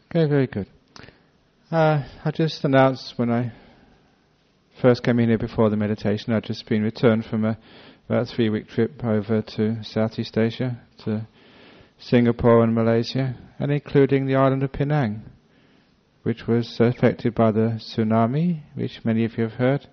Okay, very good. I just announced when I first came in here before the meditation, I'd just been returned from about a 3-week trip over to Southeast Asia, to Singapore and Malaysia, and including the island of Penang, which was affected by the tsunami, which many of you have heard.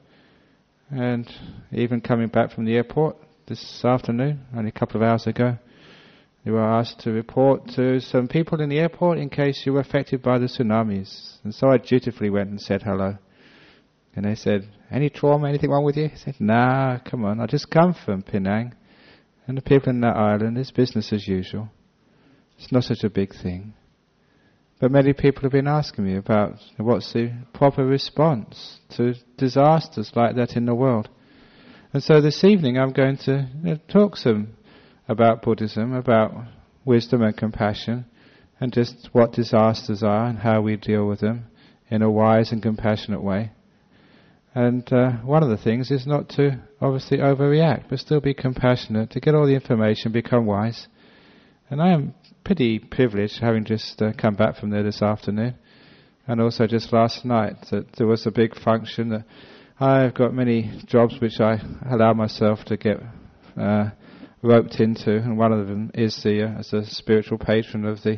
And even coming back from the airport this afternoon, only a couple of hours ago, you were asked to report to some people in the airport in case you were affected by the tsunamis. And so I dutifully went and said hello. And they said, "Any trauma, anything wrong with you?" I said, "Nah, come on, I just come from Penang. And the people in that island, it's business as usual. It's not such a big thing." But many people have been asking me about what's the proper response to disasters like that in the world. And so this evening I'm going to talk some about Buddhism, about wisdom and compassion, and just what disasters are and how we deal with them in a wise and compassionate way. And one of the things is not to obviously overreact, but still be compassionate, to get all the information, become wise. And I am pretty privileged, having just come back from there this afternoon, and also just last night, that there was a big function. That I've got many jobs which I allow myself to get roped into, and one of them is as a spiritual patron of the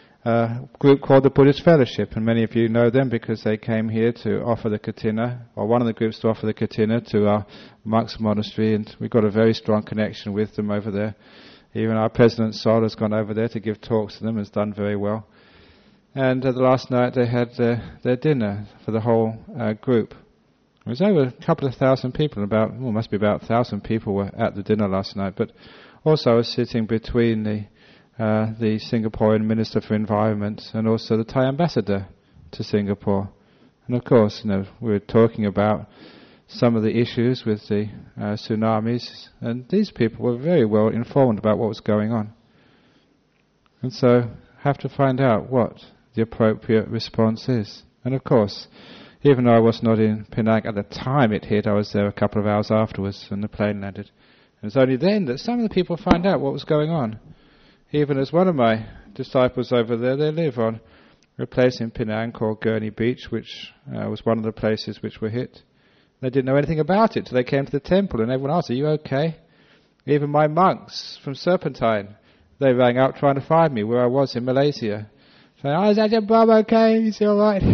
group called the Buddhist Fellowship, and many of you know them because they came here to offer the katina, or one of the groups to offer the katina to our monks' monastery, and we've got a very strong connection with them over there. Even our President Sol has gone over there to give talks to them, has done very well. And the last night they had their dinner for the whole group. It was over a couple of thousand people, must be about 1,000 people were at the dinner last night. But also I was sitting between the Singaporean Minister for Environment and also the Thai ambassador to Singapore. And of course, we were talking about some of the issues with the tsunamis, and these people were very well informed about what was going on. And so have to find out what the appropriate response is. And of course, even though I was not in Penang at the time it hit, I was there a couple of hours afterwards when the plane landed. And it's only then that some of the people found out what was going on. Even as one of my disciples over there, they live on a place in Penang called Gurney Beach, which was one of the places which were hit. They didn't know anything about it till they came to the temple, and everyone asked, "Are you okay?" Even my monks from Serpentine, they rang out trying to find me where I was in Malaysia. Saying, "Oh, is Ajahn Brahm okay? Is he alright?"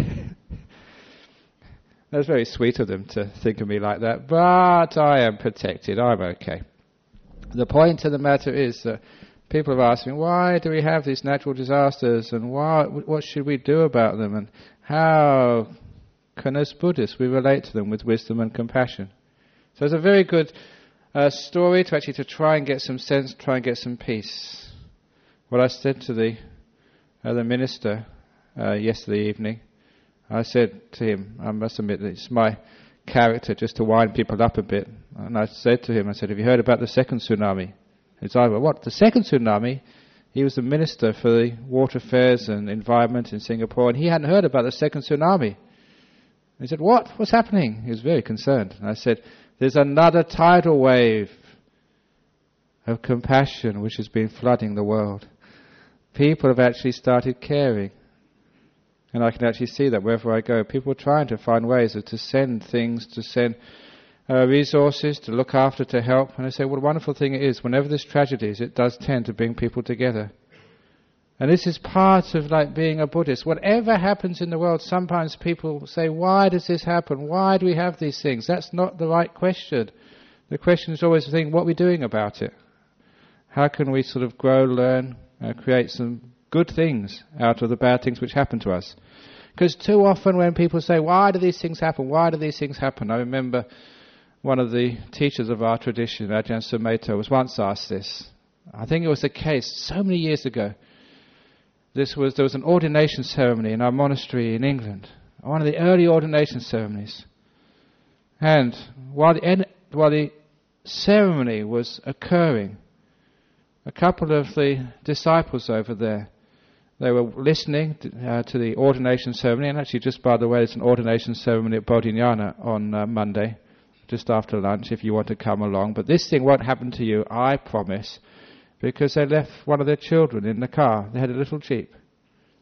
That was very sweet of them to think of me like that, but I am protected, I'm okay. The point of the matter is that people have asked me, why do we have these natural disasters, and what should we do about them, and how can as Buddhists we relate to them with wisdom and compassion? So it's a very good story to try and get some sense, try and get some peace. What I said to the minister yesterday evening, I said to him, I must admit that it's my character just to wind people up a bit. And I said to him, "Have you heard about the second tsunami?" It's either, "What, the second tsunami?" He was the minister for the water affairs and environment in Singapore, and he hadn't heard about the second tsunami. He said, "What? What's happening?" He was very concerned. And I said, "There's another tidal wave of compassion which has been flooding the world. People have actually started caring. And I can actually see that wherever I go, people are trying to find ways to send things, to send resources, to look after, to help." And I say, what a wonderful thing it is. Whenever there's tragedies, it does tend to bring people together. And this is part of being a Buddhist. Whatever happens in the world, sometimes people say, why does this happen? Why do we have these things? That's not the right question. The question is always the thing, what are we doing about it? How can we sort of grow, learn, create some good things out of the bad things which happen to us? Because too often when people say, why do these things happen? Why do these things happen? I remember one of the teachers of our tradition, Ajahn Sumedho, was once asked this. I think it was the case so many years ago. There was an ordination ceremony in our monastery in England, one of the early ordination ceremonies. And while the ceremony was occurring, a couple of the disciples over there, they were listening to the ordination ceremony. And actually, just by the way, there's an ordination ceremony at Bodhinyana on Monday, just after lunch, if you want to come along. But this thing won't happen to you, I promise, because they left one of their children in the car. They had a little jeep.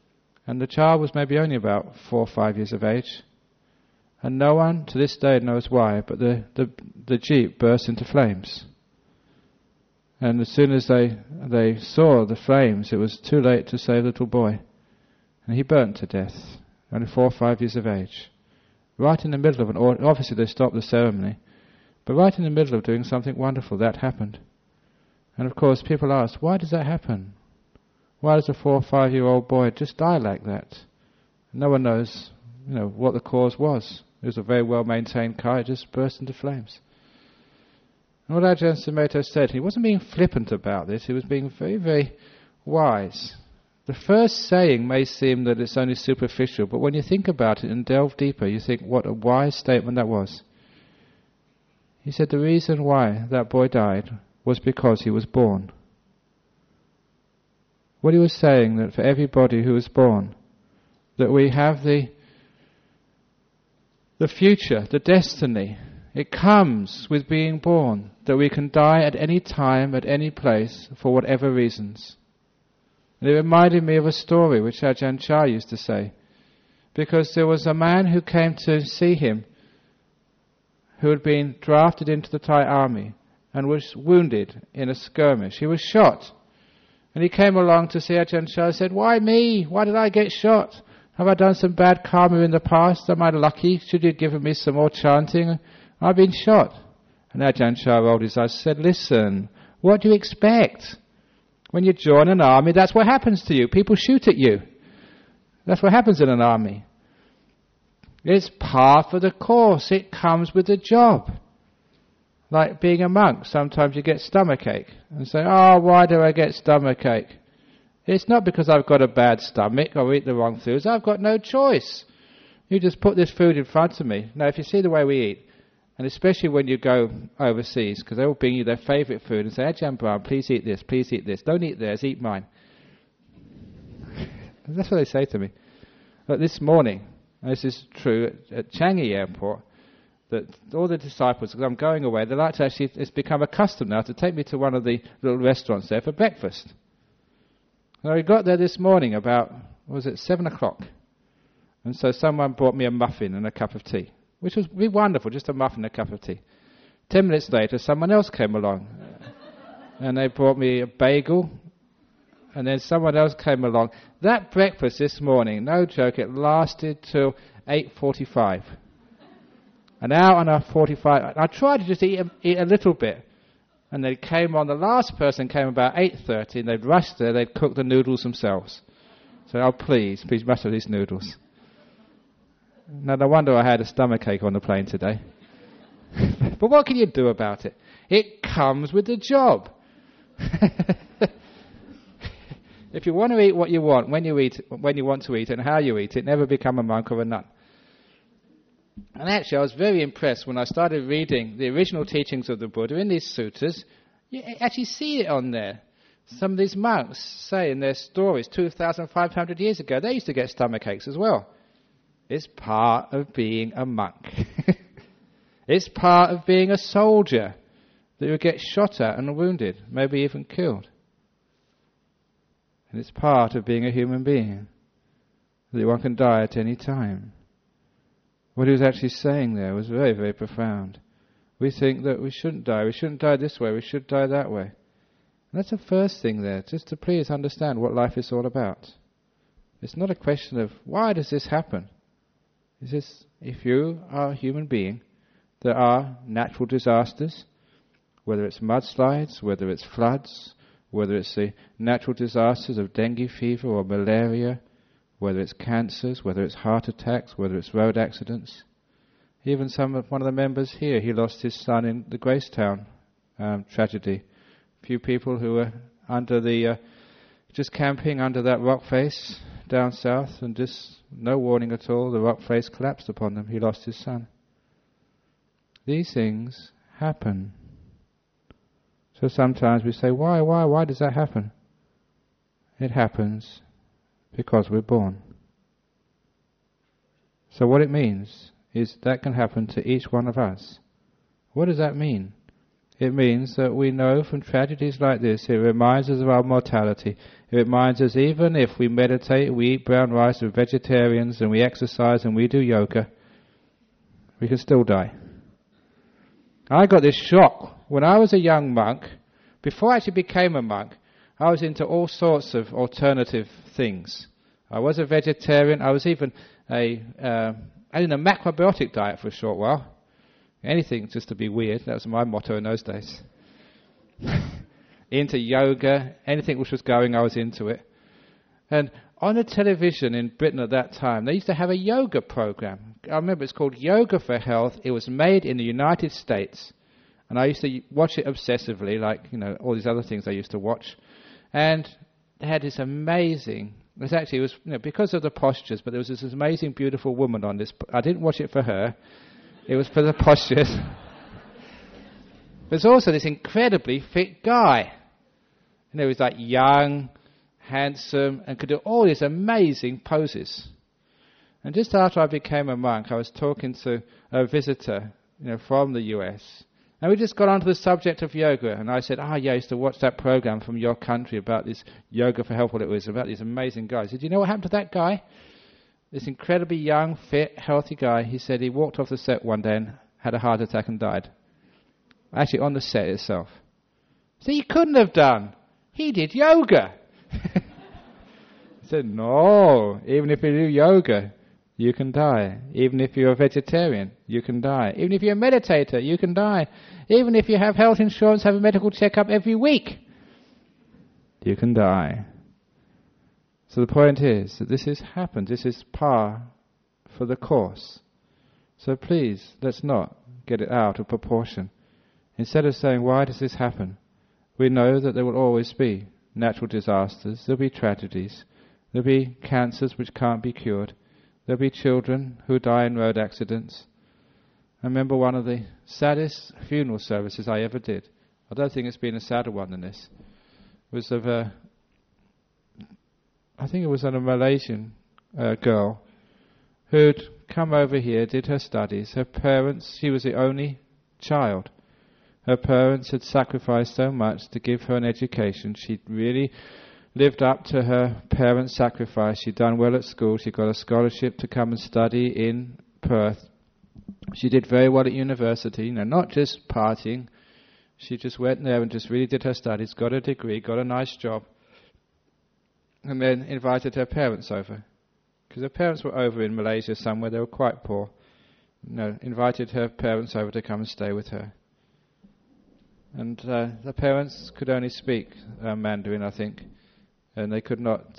And the child was maybe only about 4 or 5 years of age. And no one to this day knows why, but the jeep burst into flames. And as soon as they saw the flames, it was too late to save the little boy. And he burnt to death, only 4 or 5 years of age. Right in the middle of obviously they stopped the ceremony, but right in the middle of doing something wonderful, that happened. And of course people ask, why does that happen? Why does a 4 or 5 year old boy just die like that? No one knows, what the cause was. It was a very well maintained car, it just burst into flames. And what Ajahn Sumedho said, he wasn't being flippant about this, he was being very, very wise. The first saying may seem that it's only superficial, but when you think about it and delve deeper, you think what a wise statement that was. He said the reason why that boy died was because he was born. What he was saying, that for everybody who is born, that we have the future, the destiny. It comes with being born, that we can die at any time, at any place, for whatever reasons. And it reminded me of a story which Ajahn Chah used to say, because there was a man who came to see him who had been drafted into the Thai army and was wounded in a skirmish. He was shot. And he came along to see Ajahn Chah and said, why me? Why did I get shot? Have I done some bad karma in the past? Am I lucky? Should you have given me some more chanting? I've been shot. And Ajahn Chah rolled his eyes and said, listen, what do you expect? When you join an army, that's what happens to you. People shoot at you. That's what happens in an army. It's part of the course. It comes with the job. Like being a monk, sometimes you get stomachache. And say, why do I get stomachache? It's not because I've got a bad stomach or eat the wrong foods. I've got no choice. You just put this food in front of me. Now, if you see the way we eat, and especially when you go overseas, because they will bring you their favourite food and say, Ajahn Brahm, please eat this, please eat this. Don't eat theirs, eat mine. That's what they say to me. But this morning, and this is true at Changi Airport, that all the disciples, because I'm going away, they like to actually, it's become a custom now to take me to one of the little restaurants there for breakfast. Now we got there this morning about, 7 o'clock. And so someone brought me a muffin and a cup of tea, which was really wonderful, just a muffin and a cup of tea. 10 minutes later, someone else came along. And they brought me a bagel. And then someone else came along. That breakfast this morning, no joke, it lasted till 8:45. An hour and a 45. I tried to just eat a little bit. And they came on, the last person came about 8:30, and they'd rushed there, they'd cook the noodles themselves. So, please master these noodles. Now, no wonder I had a stomachache on the plane today. But what can you do about it? It comes with the job. If you want to eat what you want, when you want to eat it, and how you eat it, never become a monk or a nun. And actually, I was very impressed when I started reading the original teachings of the Buddha in these suttas. You actually see it on there. Some of these monks say in their stories 2,500 years ago, they used to get stomach aches as well. It's part of being a monk. It's part of being a soldier that you get shot at and wounded, maybe even killed. And it's part of being a human being, that one can die at any time. What he was actually saying there was very, very profound. We think that we shouldn't die this way, we should die that way. And that's the first thing there, just to please understand what life is all about. It's not a question of, why does this happen? It's just, if you are a human being, there are natural disasters, whether it's mudslides, whether it's floods, whether it's the natural disasters of dengue fever or malaria, whether it's cancers, whether it's heart attacks, whether it's road accidents. Even one of the members here, he lost his son in the Gracetown tragedy. A few people who were just camping under that rock face down south, and just no warning at all, the rock face collapsed upon them. He lost his son. These things happen. So sometimes we say, why does that happen? It happens because we're born. So what it means is that can happen to each one of us. What does that mean? It means that we know from tragedies like this, it reminds us of our mortality. It reminds us even if we meditate, we eat brown rice, we're vegetarians, and we exercise and we do yoga, we can still die. I got this shock when I was a young monk. Before I actually became a monk, I was into all sorts of alternative things. I was a vegetarian. I was even I did a macrobiotic diet for a short while. Anything just to be weird. That was my motto in those days. Into yoga, anything which was going, I was into it. And on the television in Britain at that time, they used to have a yoga program. I remember it's called Yoga for Health. It was made in the United States. And I used to watch it obsessively, like, all these other things I used to watch. And they had this amazing, it was because of the postures, but there was this amazing, beautiful woman on this. I didn't watch it for her. It was for the postures. There's also this incredibly fit guy. He was like young, handsome, and could do all these amazing poses. And just after I became a monk, I was talking to a visitor, from the US. And we just got onto the subject of yoga. And I said, I used to watch that program from your country about this Yoga for Health, what it was, about these amazing guys. Did you know what happened to that guy? This incredibly young, fit, healthy guy. He said he walked off the set one day and had a heart attack and died. Actually, on the set itself. So he couldn't have done. He did yoga. I said, no, even if you do yoga, you can die. Even if you're a vegetarian, you can die. Even if you're a meditator, you can die. Even if you have health insurance, have a medical checkup every week, you can die. So the point is that this has happened. This is par for the course. So please, let's not get it out of proportion. Instead of saying, why does this happen? We know that there will always be natural disasters. There'll be tragedies. There'll be cancers which can't be cured. There'll be children who die in road accidents. I remember one of the saddest funeral services I ever did. I don't think it's been a sadder one than this. It was of a Malaysian girl who'd come over here, did her studies. Her parents, she was the only child. Her parents had sacrificed so much to give her an education. She'd really lived up to her parents' sacrifice. She'd done well at school. She got a scholarship to come and study in Perth. She did very well at university, not just partying. She just went there and just really did her studies, got a degree, got a nice job, and then invited her parents over. Because her parents were over in Malaysia somewhere, they were quite poor. Invited her parents over to come and stay with her. And the parents could only speak Mandarin, I think, and they could not.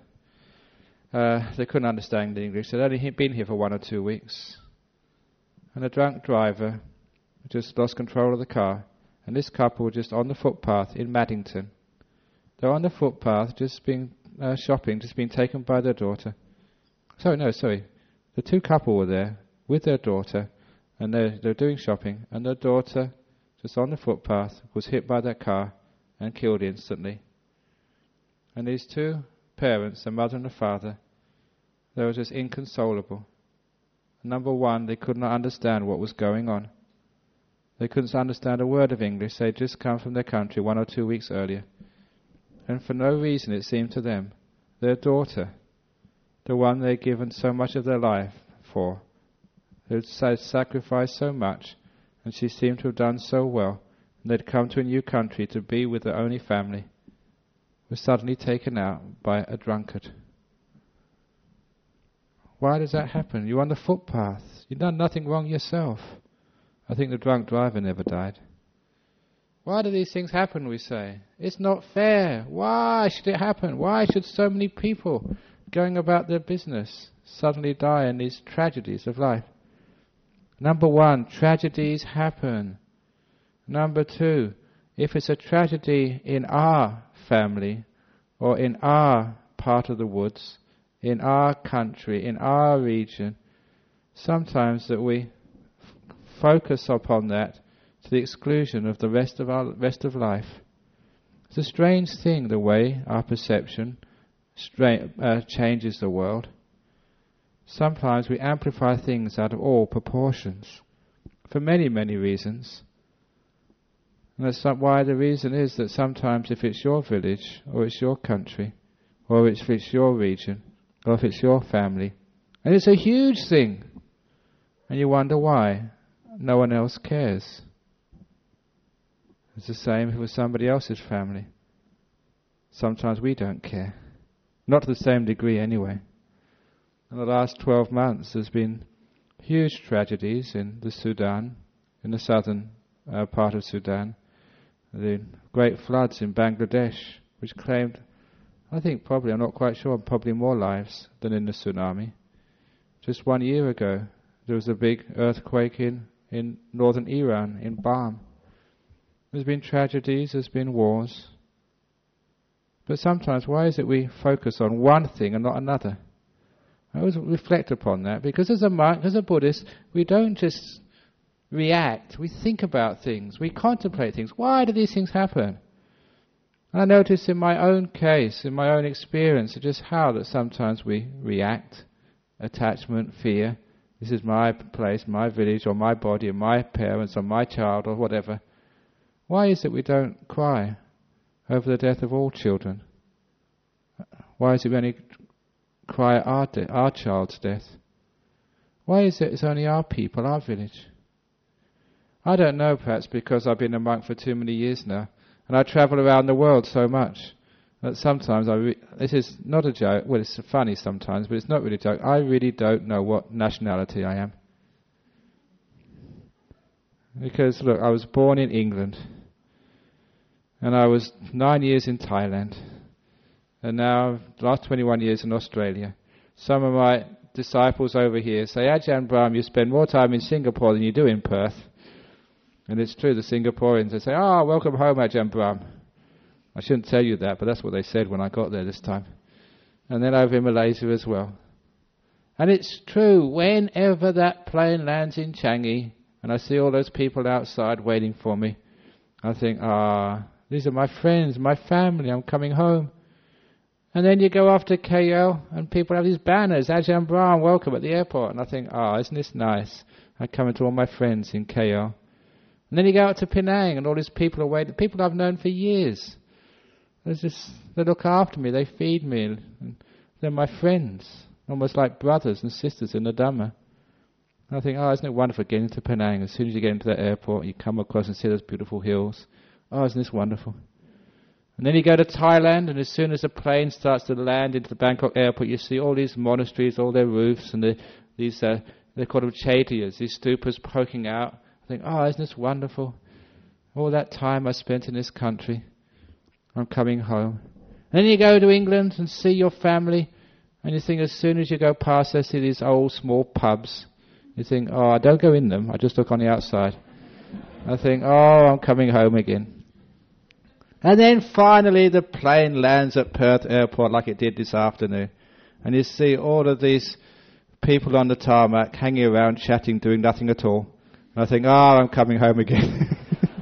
They couldn't understand the English. They'd only been here for 1 or 2 weeks, and a drunk driver just lost control of the car. And this couple were just on the footpath in Maddington. They were on the footpath, just being shopping, just being taken by their daughter. The two couple were there with their daughter, and they're doing shopping, and their daughter, just on the footpath, was hit by that car and killed instantly. And these two parents, the mother and the father, they were just inconsolable. Number one, they could not understand what was going on. They couldn't understand a word of English. They'd just come from their country 1 or 2 weeks earlier. And for no reason, it seemed to them, their daughter, the one they'd given so much of their life for, who'd sacrificed so much, and she seemed to have done so well, and they'd come to a new country to be with their only family, was suddenly taken out by a drunkard. Why does that happen? You're on the footpath. You've done nothing wrong yourself. I think the drunk driver never died. Why do these things happen, we say? It's not fair. Why should it happen? Why should so many people going about their business suddenly die in these tragedies of life? Number one, tragedies happen. Number two, if it's a tragedy in our family or in our part of the woods, in our country, in our region, sometimes that we focus upon that to the exclusion of the rest of life. It's a strange thing, the way our perception changes the world. Sometimes we amplify things out of all proportions for many, many reasons. And that's why the reason is that sometimes if it's your village, or it's your country, or if it's your region, or if it's your family, and it's a huge thing, and you wonder why no one else cares. It's the same if it was somebody else's family. Sometimes we don't care. Not to the same degree anyway. In the last 12 months there's been huge tragedies in the Sudan, in the southern part of Sudan. The great floods in Bangladesh, which claimed, I think probably, I'm not quite sure, probably more lives than in the tsunami. Just 1 year ago there was a big earthquake in northern Iran, in Bam. There's been tragedies, there's been wars. But sometimes, why is it we focus on one thing and not another? I always reflect upon that, because as a monk, as a Buddhist, we don't just react, we think about things, we contemplate things. Why do these things happen? And I notice in my own case, in my own experience, just how that sometimes we react, attachment, fear. This is my place, my village, or my body, or my parents, or my child, or whatever. Why is it we don't cry over the death of all children? Why is it we only cry at our child's death? Why is it it's only our people, our village? I don't know, perhaps because I've been a monk for too many years now, and I travel around the world so much that sometimes this is not a joke, well, it's funny sometimes, but it's not really a joke. I really don't know what nationality I am. Because, look, I was born in England, and I was 9 years in Thailand, and now, the last 21 years in Australia. Some of my disciples over here say, Ajahn Brahm, you spend more time in Singapore than you do in Perth. And it's true, the Singaporeans, they say, welcome home, Ajahn Brahm. I shouldn't tell you that, but that's what they said when I got there this time. And then over in Malaysia as well. And it's true, whenever that plane lands in Changi, and I see all those people outside waiting for me, I think, these are my friends, my family, I'm coming home. And then you go off to KL, and people have these banners, Ajahn Brahm, welcome at the airport. And I think, isn't this nice? I come into all my friends in KL. And then you go out to Penang, and all these people are waiting, people I've known for years. They look after me, they feed me, and they're my friends, almost like brothers and sisters in the Dhamma. And I think, isn't it wonderful getting to Penang? As soon as you get into that airport, you come across and see those beautiful hills. Isn't this wonderful? And then you go to Thailand, and as soon as the plane starts to land into the Bangkok airport, you see all these monasteries, all their roofs, and they call them chaitiyas, these stupas poking out. I think, isn't this wonderful? All that time I spent in this country, I'm coming home. And then you go to England and see your family, and you think as soon as you go past, they see these old small pubs. You think, I don't go in them, I just look on the outside. I think, I'm coming home again. And then finally the plane lands at Perth Airport like it did this afternoon. And you see all of these people on the tarmac hanging around, chatting, doing nothing at all. And I think, I'm coming home again.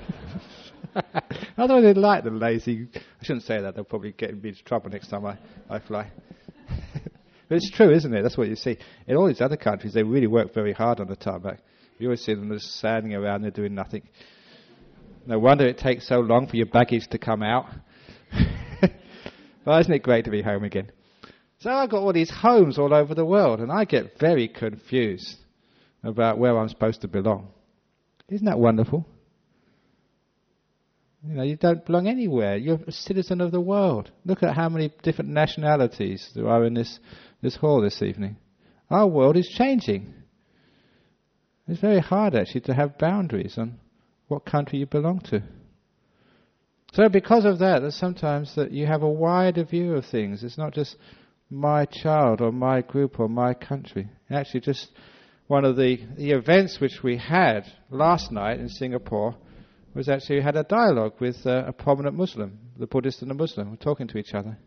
Otherwise they like the lazy... I shouldn't say that, they'll probably get me into trouble next time I fly. But it's true, isn't it? That's what you see. In all these other countries, they really work very hard on the tarmac. You always see them just standing around there doing nothing. No wonder it takes so long for your baggage to come out. Well, isn't it great to be home again? So I've got all these homes all over the world, and I get very confused about where I'm supposed to belong. Isn't that wonderful? You don't belong anywhere. You're a citizen of the world. Look at how many different nationalities there are in this hall this evening. Our world is changing. It's very hard, actually, to have boundaries on what country you belong to. So because of that, there's sometimes that you have a wider view of things. It's not just my child or my group or my country. Actually, just one of the events which we had last night in Singapore was actually we had a dialogue with a prominent Muslim, the Buddhist and the Muslim, were talking to each other.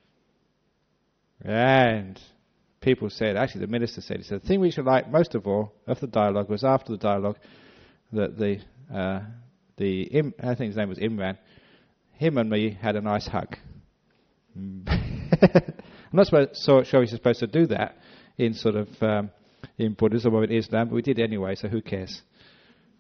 And people said, actually the minister said, he said, the thing we should like most of all of the dialogue was after the dialogue that I think his name was Imran, him and me had a nice hug. I'm not sure you're supposed to do that in sort of in Buddhism or in Islam, but we did anyway, so who cares?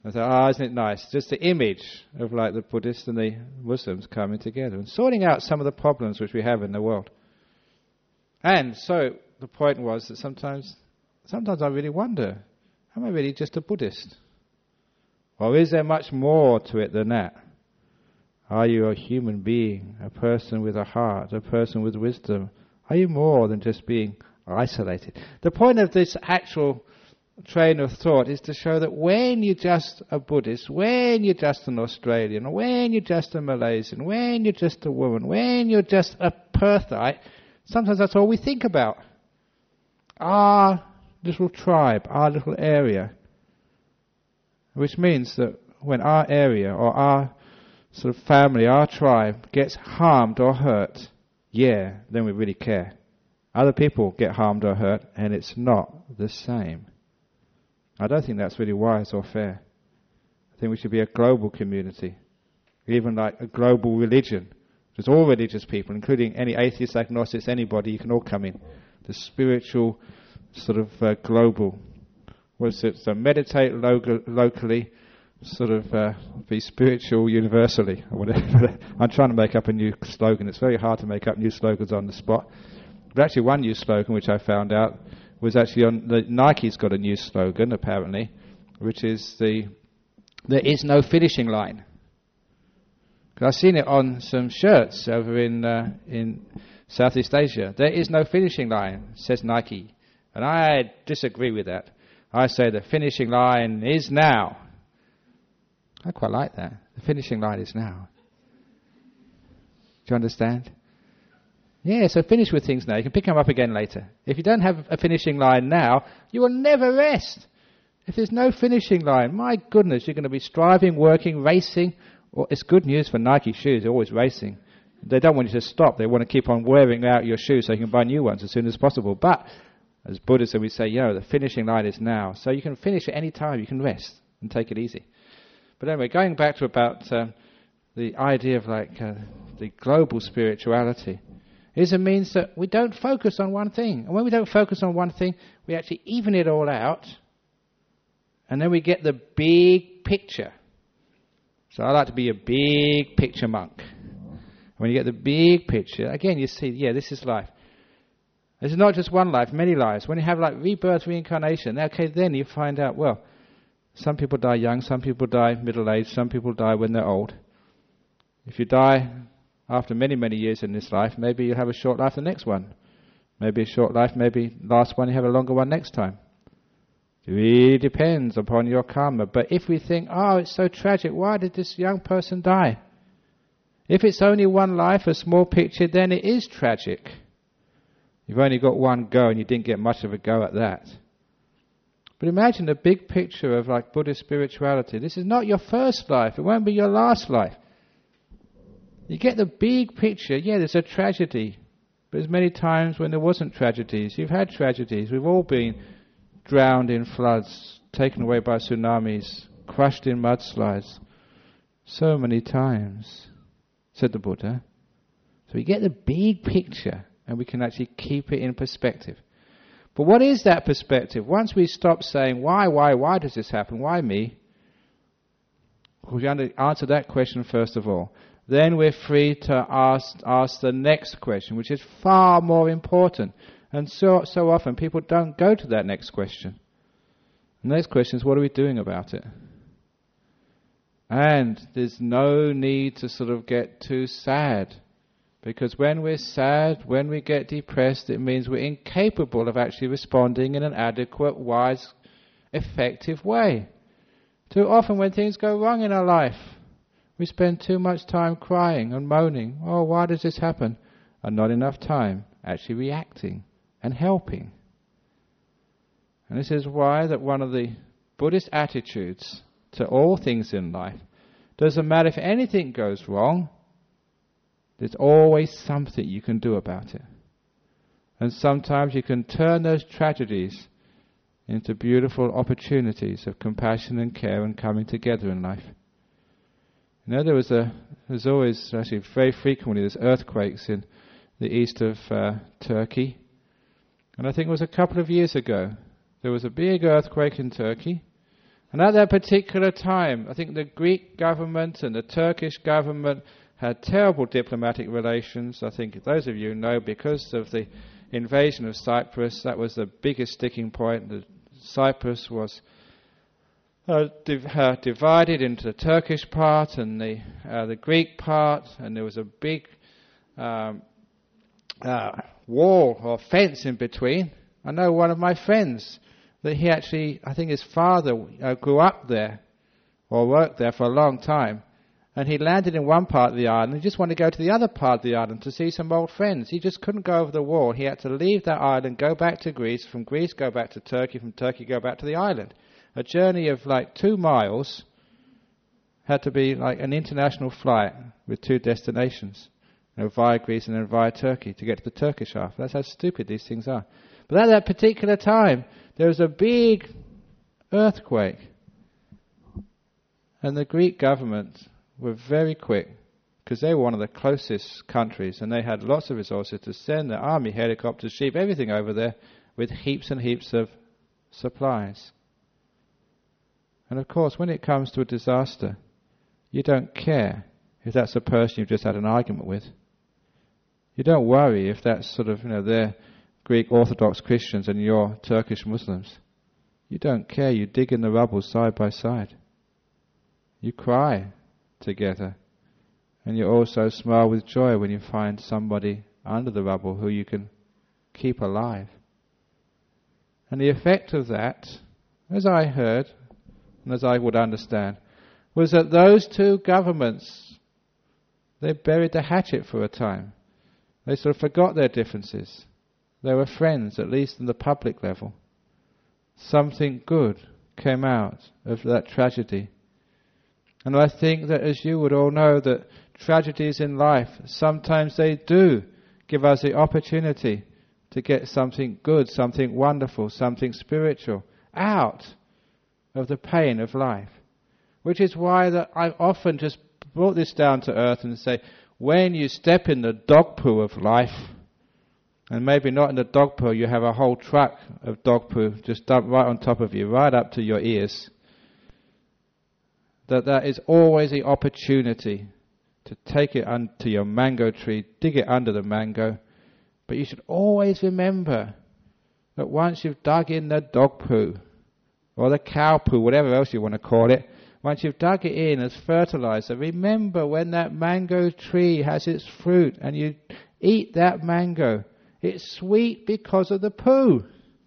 I thought, isn't it nice? Just the image of like the Buddhists and the Muslims coming together and sorting out some of the problems which we have in the world. And so the point was that sometimes I really wonder, am I really just a Buddhist? Or is there much more to it than that? Are you a human being, a person with a heart, a person with wisdom? Are you more than just being isolated? The point of this actual train of thought is to show that when you're just a Buddhist, when you're just an Australian, when you're just a Malaysian, when you're just a woman, when you're just a Perthite, sometimes that's all we think about. Our little tribe, our little area. Which means that when our area or our sort of family, our tribe gets harmed or hurt, then we really care. Other people get harmed or hurt and it's not the same. I don't think that's really wise or fair. I think we should be a global community, even like a global religion. There's all religious people, including any atheists, agnostics, anybody, you can all come in. The spiritual sort of global. What's it? So meditate locally, sort of be spiritual universally, or whatever. I'm trying to make up a new slogan. It's very hard to make up new slogans on the spot. But actually one new slogan which I found out was actually Nike's got a new slogan apparently, which is there is no finishing line. Because I've seen it on some shirts over in Southeast Asia. There is no finishing line, says Nike. And I disagree with that. I say the finishing line is now. I quite like that. The finishing line is now. Do you understand? Yeah, so finish with things now. You can pick them up again later. If you don't have a finishing line now, you will never rest. If there's no finishing line, my goodness, you're going to be striving, working, racing. Well, it's good news for Nike shoes. They're always racing. They don't want you to stop. They want to keep on wearing out your shoes so you can buy new ones as soon as possible. But as Buddhists, we say, the finishing line is now. So you can finish at any time. You can rest and take it easy. But anyway, going back to about the idea of the global spirituality, it means that we don't focus on one thing. And when we don't focus on one thing, we actually even it all out. And then we get the big picture. So I like to be a big picture monk. When you get the big picture, again you see, this is life. This is not just one life, many lives. When you have like rebirth, reincarnation, then you find out, some people die young, some people die middle-aged, some people die when they're old. If you die after many, many years in this life, maybe you'll have a short life the next one. Maybe a short life, maybe last one, you have a longer one next time. It really depends upon your karma. But if we think, it's so tragic, why did this young person die? If it's only one life, a small picture, then it is tragic. You've only got one go and you didn't get much of a go at that. But imagine the big picture of like Buddhist spirituality. This is not your first life. It won't be your last life. You get the big picture. There's a tragedy. But there's many times when there wasn't tragedies. You've had tragedies. We've all been drowned in floods, taken away by tsunamis, crushed in mudslides. So many times, said the Buddha. So we get the big picture and we can actually keep it in perspective. But what is that perspective? Once we stop saying, why does this happen? Why me? We answer that question first of all. Then we're free to ask the next question, which is far more important. And so often people don't go to that next question. The next question is, what are we doing about it? And there's no need to sort of get too sad. Because when we're sad, when we get depressed, it means we're incapable of actually responding in an adequate, wise, effective way. Too often when things go wrong in our life, we spend too much time crying and moaning. Why does this happen? And not enough time actually reacting and helping. And this is why that one of the Buddhist attitudes to all things in life, doesn't matter if anything goes wrong, there's always something you can do about it. And sometimes you can turn those tragedies into beautiful opportunities of compassion and care and coming together in life. There's always, actually very frequently, there's earthquakes in the east of Turkey. And I think it was a couple of years ago, there was a big earthquake in Turkey. And at that particular time, I think the Greek government and the Turkish government had terrible diplomatic relations. I think those of you know, because of the invasion of Cyprus, that was the biggest sticking point. Cyprus was divided into the Turkish part and the Greek part, and there was a big wall or fence in between. I know one of my friends that he actually, I think his father grew up there or worked there for a long time, and he landed in one part of the island and he just wanted to go to the other part of the island to see some old friends. He just couldn't go over the wall. He had to leave that island, go back to Greece, from Greece go back to Turkey, from Turkey go back to the island. A journey of like 2 miles had to be like an international flight with 2 destinations, via Greece and then via Turkey to get to the Turkish half. That's how stupid these things are. But at that particular time, there was a big earthquake. And the Greek government were very quick, because they were one of the closest countries, and they had lots of resources to send their army, helicopters, sheep, everything over there with heaps and heaps of supplies. And of course, when it comes to a disaster, you don't care if that's a person you've just had an argument with. You don't worry if that's sort of, they're Greek Orthodox Christians and you're Turkish Muslims. You don't care. You dig in the rubble side by side. You cry together. And you also smile with joy when you find somebody under the rubble who you can keep alive. And the effect of that, as I heard, and as I would understand, was that those 2 governments, they buried the hatchet for a time. They sort of forgot their differences. They were friends, at least in the public level. Something good came out of that tragedy. And I think that, as you would all know, that tragedies in life, sometimes they do give us the opportunity to get something good, something wonderful, something spiritual out of the pain of life. Which is why that I've often just brought this down to earth and say, when you step in the dog poo of life, and maybe not in the dog poo, you have a whole truck of dog poo just dumped right on top of you, right up to your ears, that is always the opportunity to take it to your mango tree, dig it under the mango. But you should always remember that once you've dug in the dog poo, or the cow poo, whatever else you want to call it, once you've dug it in as fertilizer, remember when that mango tree has its fruit and you eat that mango, it's sweet because of the poo.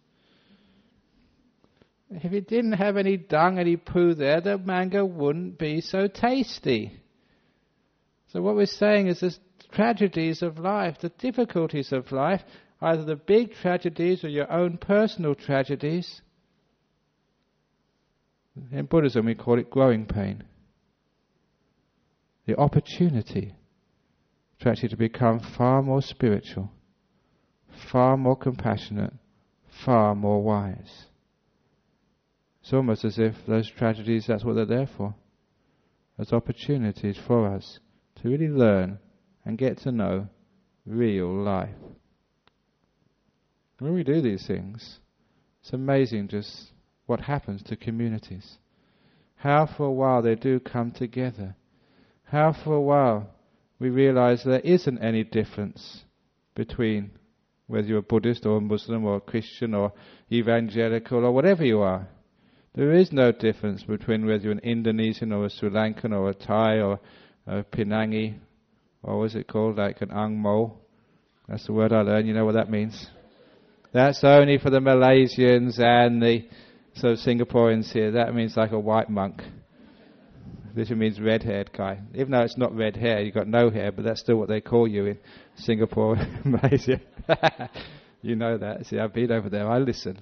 If it didn't have any dung, any poo there, the mango wouldn't be so tasty. So what we're saying is the tragedies of life, the difficulties of life, either the big tragedies or your own personal tragedies. In Buddhism we call it growing pain. The opportunity to actually to become far more spiritual, far more compassionate, far more wise. It's almost as if those tragedies, that's what they're there for. As opportunities for us to really learn and get to know real life. When we do these things, it's amazing just what happens to communities. How for a while they do come together. How for a while we realize there isn't any difference between whether you're a Buddhist or a Muslim or a Christian or evangelical or whatever you are. There is no difference between whether you're an Indonesian or a Sri Lankan or a Thai or a Penangi, or what is it called, like an Ang Mo. That's the word I learned, you know what that means. That's only for the Malaysians and the Singaporeans here. That means like a white monk. This means red-haired guy. Even though it's not red hair, you've got no hair, but that's still what they call you in Singapore and Malaysia. You know that. See, I've been over there. I listen.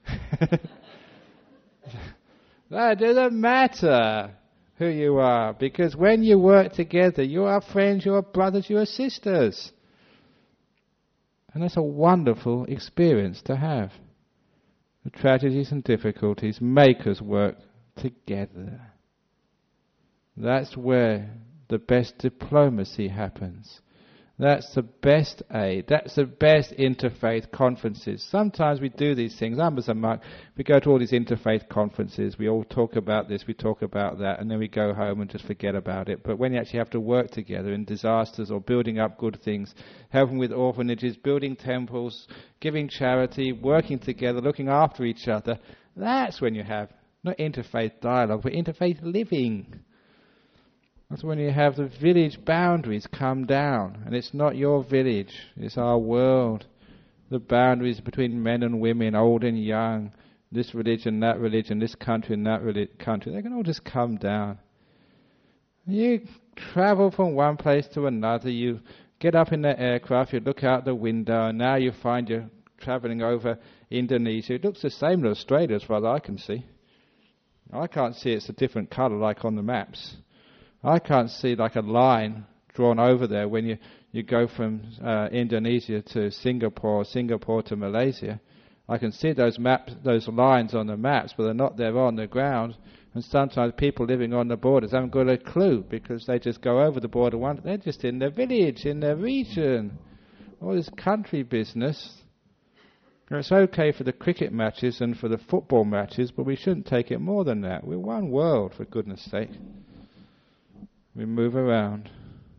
That doesn't matter who you are, because when you work together, you are friends, you are brothers, you are sisters. And that's a wonderful experience to have. The tragedies and difficulties make us work together. That's where the best diplomacy happens. That's the best aid. That's the best interfaith conferences. Sometimes we do these things. I'm as a monk. We go to all these interfaith conferences. We all talk about this, we talk about that, and then we go home and just forget about it. But when you actually have to work together in disasters or building up good things, helping with orphanages, building temples, giving charity, working together, looking after each other, that's when you have not interfaith dialogue, but interfaith living. That's when you have the village boundaries come down, and it's not your village, it's our world. The boundaries between men and women, old and young, this religion, this country and that country, they can all just come down. You travel from one place to another, you get up in the aircraft, you look out the window, and now you find you're travelling over Indonesia. It looks the same to Australia as far as I can see. I can't see it's a different colour like on the maps. I can't see like a line drawn over there when you go from Indonesia to Singapore, Singapore to Malaysia. I can see those lines on the maps, but they're not there on the ground. And sometimes people living on the borders haven't got a clue because they just go over the border they're just in their village, in their region. All this country business. It's okay for the cricket matches and for the football matches, but we shouldn't take it more than that. We're one world, for goodness sake. We move around.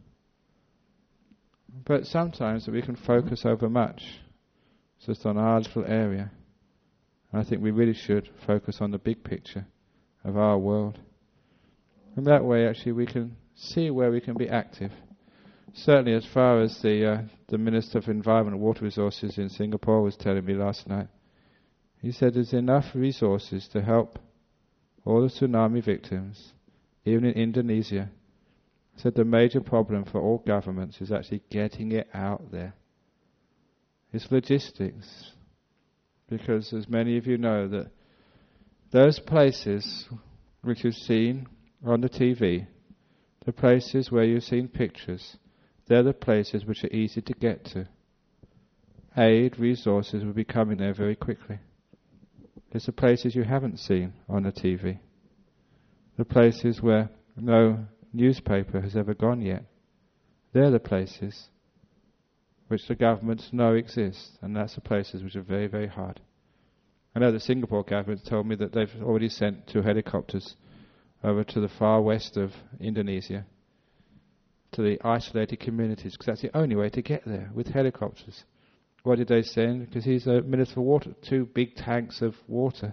But sometimes we can focus over much, just on our little area. And I think we really should focus on the big picture of our world. And that way actually we can see where we can be active. Certainly as far as the Minister for Environment and Water Resources in Singapore was telling me last night, he said there's enough resources to help all the tsunami victims, even in Indonesia. He said the major problem for all governments is actually getting it out there. It's logistics. Because as many of you know, that those places which you've seen on the TV, the places where you've seen pictures, they're the places which are easy to get to. Aid, resources will be coming there very quickly. It's the places you haven't seen on the TV. The places where no newspaper has ever gone yet. They're the places which the governments know exist, and that's the places which are very, very hard. I know the Singapore government told me that they've already sent 2 helicopters over to the far west of Indonesia, to the isolated communities, because that's the only way to get there, with helicopters. Why did they send? Because he's a Minister for Water, 2 big tanks of water.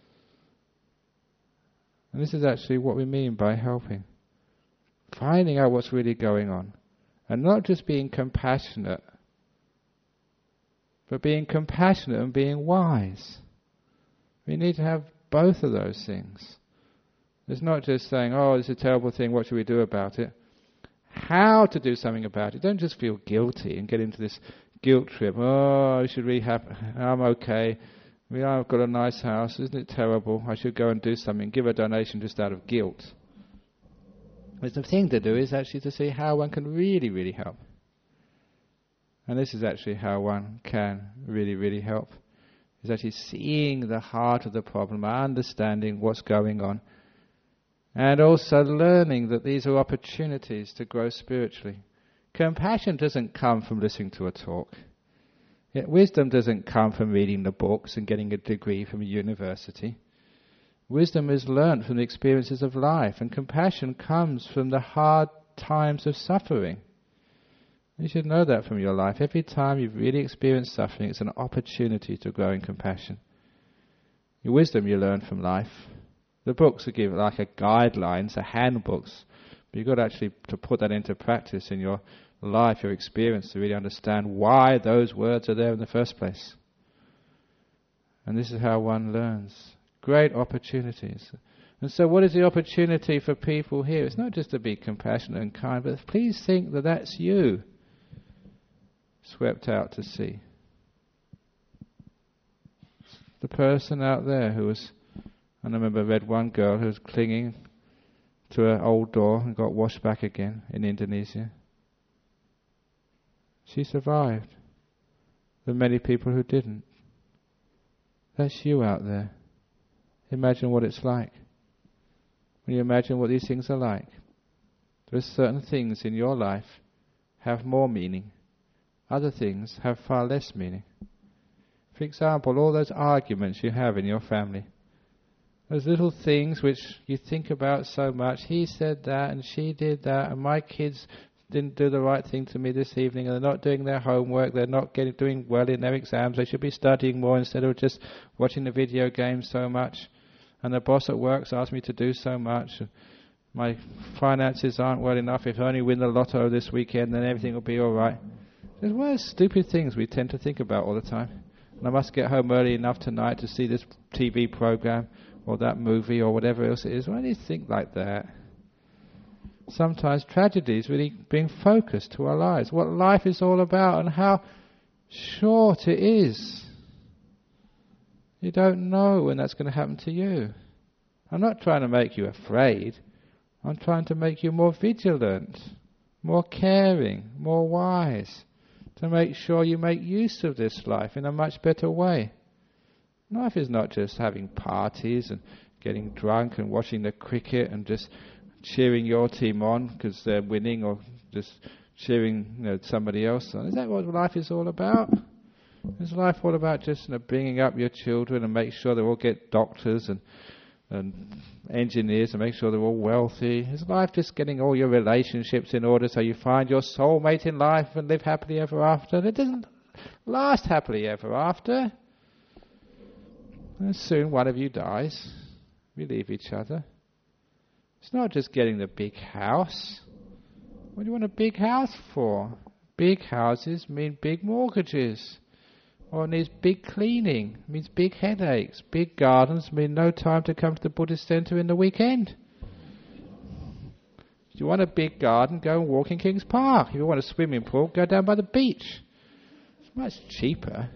And this is actually what we mean by helping. Finding out what's really going on. And not just being compassionate, but being compassionate and being wise. We need to have both of those things. It's not just saying, oh, it's a terrible thing, what should we do about it? How to do something about it. Don't just feel guilty and get into this guilt trip. Oh, I should really I'm okay. I've got a nice house. Isn't it terrible? I should go and do something. Give a donation just out of guilt. But the thing to do is actually to see how one can really, really help. And this is actually how one can really, really help. Is actually seeing the heart of the problem, understanding what's going on, and also learning that these are opportunities to grow spiritually. Compassion doesn't come from listening to a talk. Wisdom doesn't come from reading the books and getting a degree from a university. Wisdom is learnt from the experiences of life, and compassion comes from the hard times of suffering. You should know that from your life. Every time you've really experienced suffering, it's an opportunity to grow in compassion. Your wisdom you learn from life. The books are given like a guidelines, are handbooks, but you've got actually to put that into practice in your life, your experience, to really understand why those words are there in the first place. And this is how one learns. Great opportunities. And so what is the opportunity for people here? It's not just to be compassionate and kind, but please think that that's you, swept out to sea. The person out there who was, I remember I read one girl who was clinging to her old door and got washed back again in Indonesia. She survived. There are many people who didn't. That's you out there. Imagine what it's like. When you imagine what these things are like, there are certain things in your life have more meaning other things have far less meaning. For example, all those arguments you have in your family, those little things which you think about so much. He said that and she did that, and my kids didn't do the right thing to me this evening, and they're not doing their homework, they're not doing well in their exams, they should be studying more instead of just watching the video games so much, and the boss at work's asked me to do so much, my finances aren't well enough, if I only win the lotto this weekend then everything will be alright. There's one of those stupid things we tend to think about all the time. And I must get home early enough tonight to see this TV program or that movie or whatever else it is. Why do you think like that? Sometimes tragedy is really being focused to our lives, what life is all about and how short it is. You don't know when that's going to happen to you. I'm not trying to make you afraid. I'm trying to make you more vigilant, more caring, more wise, to make sure you make use of this life in a much better way. Life is not just having parties and getting drunk and watching the cricket and just cheering your team on because they're winning, or just cheering somebody else on. Is that what life is all about? Is life all about just bringing up your children and make sure they all get doctors and engineers and make sure they're all wealthy? Is life just getting all your relationships in order so you find your soulmate in life and live happily ever after? It doesn't last happily ever after. And soon one of you dies. We leave each other. It's not just getting the big house. What do you want a big house for? Big houses mean big mortgages. Or it needs big cleaning. It means big headaches. Big gardens mean no time to come to the Buddhist center in the weekend. If you want a big garden, go and walk in King's Park. If you want a swimming pool, go down by the beach. It's much cheaper.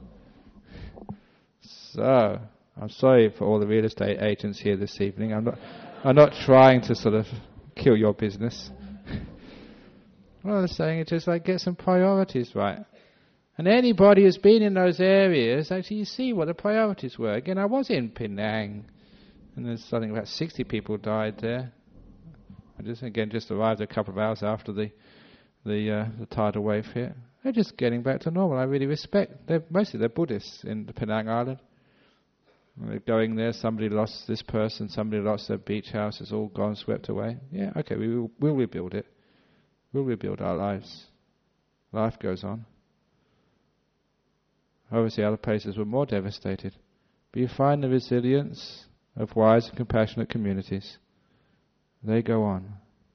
So, I'm sorry for all the real estate agents here this evening. I'm not trying to sort of kill your business. What I'm saying is just get some priorities right. And anybody who's been in those areas, actually you see what the priorities were. Again, I was in Penang, and there's something about 60 people died there. I just arrived a couple of hours after the tidal wave hit. They're just getting back to normal. I really respect. Mostly they're Buddhists in the Penang Island. They're going there, somebody lost this person, somebody lost their beach house, it's all gone, swept away. Yeah, okay, we'll rebuild it. We'll rebuild our lives. Life goes on. Obviously other places were more devastated. But you find the resilience of wise and compassionate communities. They go on.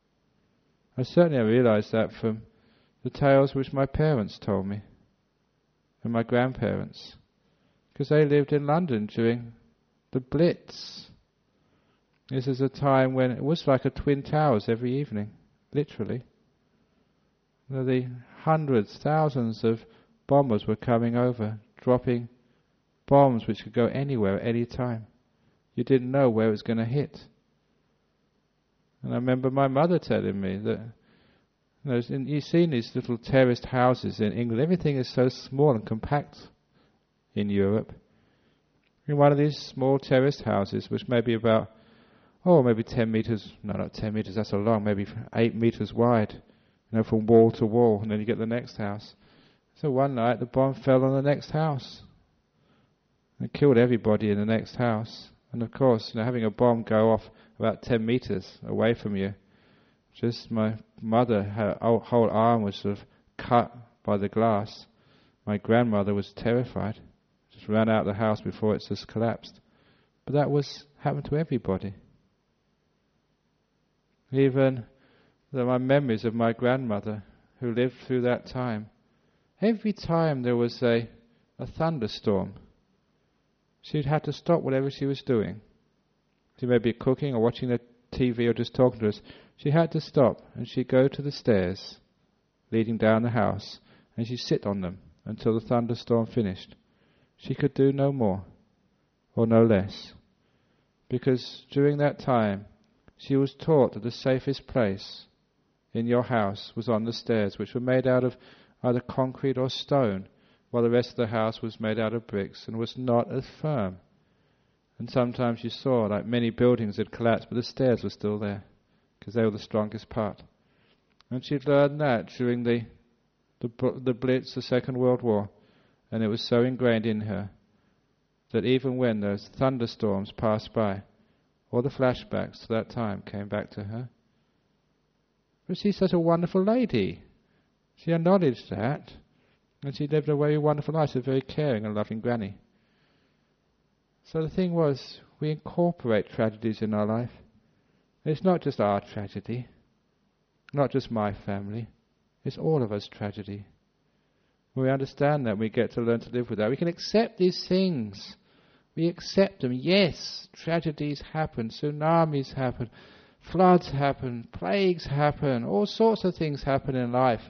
I certainly realized that from the tales which my parents told me, and my grandparents, because they lived in London during the Blitz. This is a time when it was like a Twin Towers every evening, literally. The hundreds, thousands of bombers were coming over, dropping bombs which could go anywhere at any time. You didn't know where it was going to hit. And I remember my mother telling me that you've seen these little terraced houses in England. Everything is so small and compact in Europe. In one of these small terraced houses, which may be about, maybe 10 meters, no, not 10 meters, that's so long, maybe 8 meters wide, from wall to wall, and then you get the next house. So one night the bomb fell on the next house. It killed everybody in the next house. And of course, having a bomb go off about 10 meters away from you, just my mother, her whole arm was sort of cut by the glass. My grandmother was terrified. Just ran out of the house before it just collapsed. But that happened to everybody. Even my memories of my grandmother who lived through that time. Every time there was a thunderstorm, she'd have to stop whatever she was doing. She may be cooking or watching the TV or just talking to us. She had to stop and she'd go to the stairs leading down the house and she'd sit on them until the thunderstorm finished. She could do no more or no less, because during that time she was taught that the safest place in your house was on the stairs, which were made out of either concrete or stone, while the rest of the house was made out of bricks and was not as firm. And sometimes you saw many buildings had collapsed, but the stairs were still there because they were the strongest part. And she'd learned that during the the Blitz, the Second World War, and it was so ingrained in her that even when those thunderstorms passed by, all the flashbacks to that time came back to her. But she's such a wonderful lady. She acknowledged that, and she lived a very wonderful life. She's a very caring and loving granny. So the thing was, we incorporate tragedies in our life. It's not just our tragedy, not just my family. It's all of us tragedy. When we understand that, we get to learn to live with that. We can accept these things. We accept them. Yes, tragedies happen, tsunamis happen, floods happen, plagues happen, all sorts of things happen in life.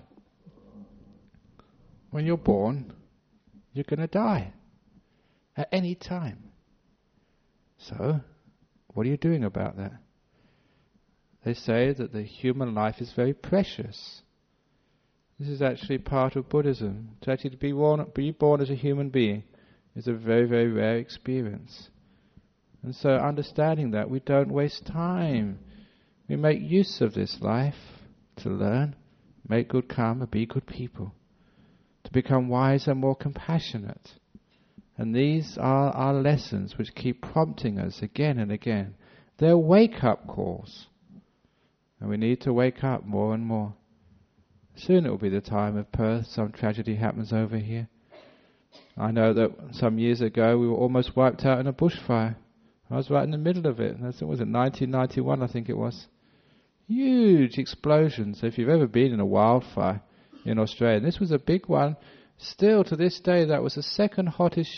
When you're born, you're going to die at any time. So, what are you doing about that? They say that the human life is very precious. This is actually part of Buddhism. To actually be born as a human being is a very, very rare experience. And so understanding that, we don't waste time. We make use of this life to learn, make good karma, be good people, to become wiser, more compassionate. And these are our lessons which keep prompting us again and again. They're wake-up calls. And we need to wake up more and more. Soon it will be the time of Perth. Some tragedy happens over here. I know that some years ago we were almost wiped out in a bushfire. I was right in the middle of it. Was it 1991, I think it was. Huge explosions. If you've ever been in a wildfire in Australia, and this was a big one. Still to this day, that was the second hottest